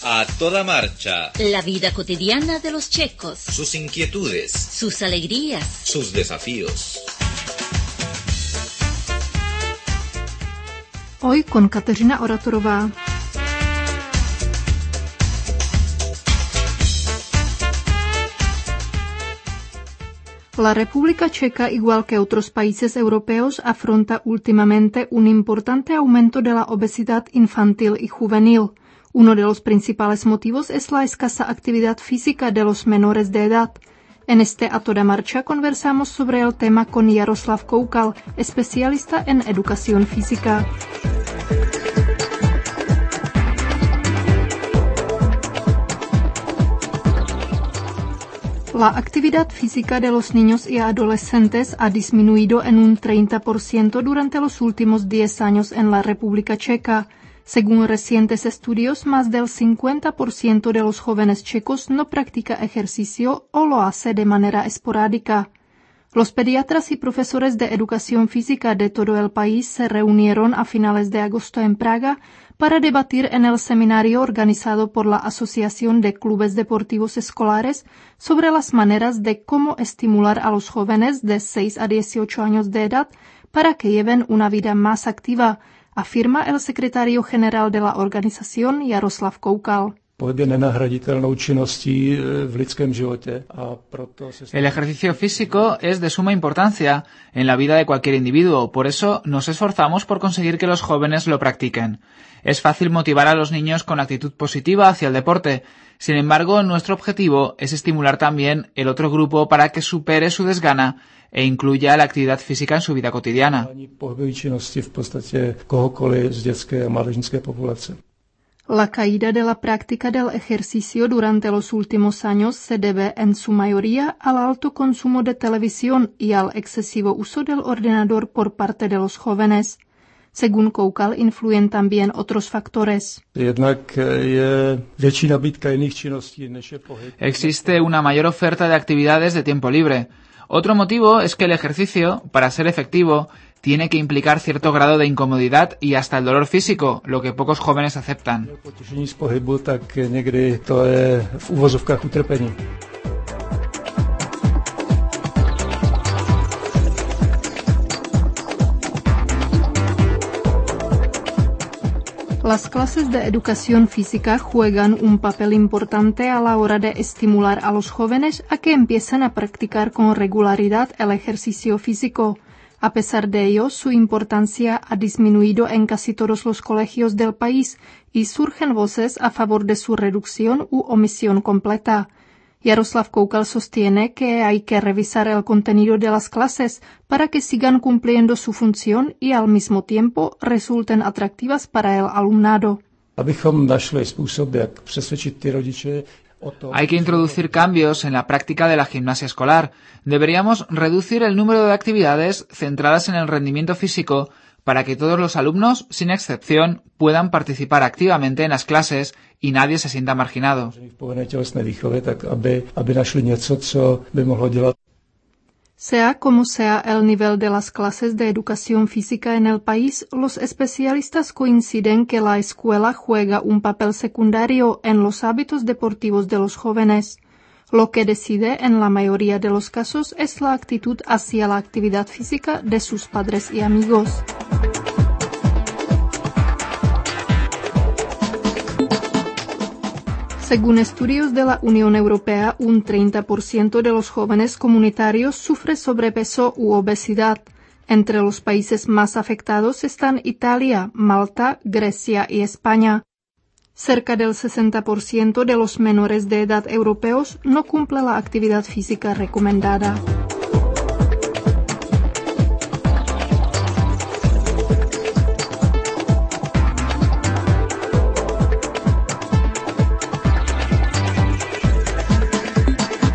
A toda marcha. La vida cotidiana de los checos. Sus inquietudes. Sus alegrías. Sus desafíos. Hoy con Kateřina Oratorová. La República Checa, igual que otros países europeos, afronta últimamente un importante aumento de la obesidad infantil y juvenil. Uno de los principales motivos es la escasa actividad física de los menores de edad. En este A Toda Marcha conversamos sobre el tema con Jaroslav Koukal, especialista en educación física. La actividad física de los niños y adolescentes ha disminuido en un 30% durante los últimos 10 años en la República Checa. Según recientes estudios, más del 50% de los jóvenes checos no practica ejercicio o lo hace de manera esporádica. Los pediatras y profesores de educación física de todo el país se reunieron a finales de agosto en Praga para debatir en el seminario organizado por la Asociación de Clubes Deportivos Escolares sobre las maneras de cómo estimular a los jóvenes de 6 a 18 años de edad para que lleven una vida más activa, afirma el secretario general de la organización, Jaroslav Koukal. El ejercicio físico es de suma importancia en la vida de cualquier individuo, por eso nos esforzamos por conseguir que los jóvenes lo practiquen. Es fácil motivar a los niños con actitud positiva hacia el deporte. Sin embargo, nuestro objetivo es estimular también el otro grupo para que supere su desgana e incluya la actividad física en su vida cotidiana. La caída de la práctica del ejercicio durante los últimos años se debe en su mayoría al alto consumo de televisión y al excesivo uso del ordenador por parte de los jóvenes. Según Koukal, influyen también otros factores. Existe una mayor oferta de actividades de tiempo libre. Otro motivo es que el ejercicio, para ser efectivo, tiene que implicar cierto grado de incomodidad y hasta el dolor físico, lo que pocos jóvenes aceptan. Las clases de educación física juegan un papel importante a la hora de estimular a los jóvenes a que empiecen a practicar con regularidad el ejercicio físico. A pesar de ello, su importancia ha disminuido en casi todos los colegios del país y surgen voces a favor de su reducción u omisión completa. Jaroslav Koukal sostiene que hay que revisar el contenido de las clases para que sigan cumpliendo su función y al mismo tiempo resulten atractivas para el alumnado. Hay que introducir cambios en la práctica de la gimnasia escolar. Deberíamos reducir el número de actividades centradas en el rendimiento físico para que todos los alumnos, sin excepción, puedan participar activamente en las clases y nadie se sienta marginado. Sea como sea el nivel de las clases de educación física en el país, los especialistas coinciden que la escuela juega un papel secundario en los hábitos deportivos de los jóvenes. Lo que decide en la mayoría de los casos es la actitud hacia la actividad física de sus padres y amigos. Según estudios de la Unión Europea, un 30% de los jóvenes comunitarios sufre sobrepeso u obesidad. Entre los países más afectados están Italia, Malta, Grecia y España. Cerca del 60% de los menores de edad europeos no cumple la actividad física recomendada.